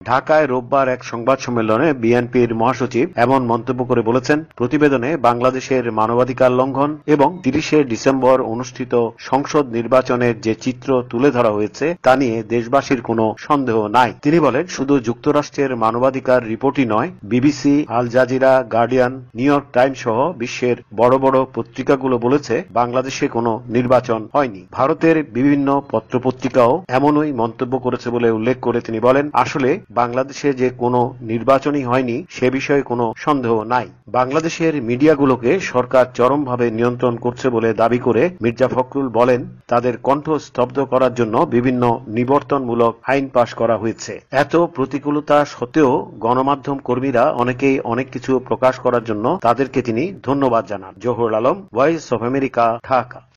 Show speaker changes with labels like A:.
A: ঢাকায় রোববার এক সংবাদ সম্মেলনে বিএনপির মহাসচিব এমন মন্তব্য করে বলেছেন, প্রতিবেদনে বাংলাদেশের মানবাধিকার লঙ্ঘন এবং ৩০শে ডিসেম্বর অনুষ্ঠিত সংসদ নির্বাচনের যে চিত্র তুলে ধরা হয়েছে তা নিয়ে দেশবাসীর কোনো সন্দেহ নাই। তিনি বলেন, শুধু যুক্তরাষ্ট্রের মানবাধিকার রিপোর্টই নয়, BBC, Al Jazeera, Guardian, New York Times সহ বিশ্বের বড় বড় পত্রিকাগুলো বলেছে বাংলাদেশে কোনো নির্বাচন হয়নি। ভারতের বিভিন্ন পত্রপত্রিকাও এমনই মন্তব্য করেছে বলে উল্লেখ করে তিনি বলেন, আসলে বাংলাদেশে যে কোনো নির্বাচনই হয়নি সে বিষয়ে কোনো সন্দেহ নাই। বাংলাদেশের মিডিয়াগুলোকে সরকার চরমভাবে নিয়ন্ত্রণ করছে বলে দাবি করে মির্জা ফখরুল বলেন, তাদের কণ্ঠ স্তব্ধ করার জন্য বিভিন্ন নিবর্তনমূলক আইন পাশ করা হয়েছে। এত প্রতিকূলতা সত্ত্বেও গণমাধ্যম কর্মীরা অনেকেই অনেক কিছু প্রকাশ করার জন্য তাদেরকে তিনি ধন্যবাদ জানান। Zahurul Alam, voice of America, Dhaka.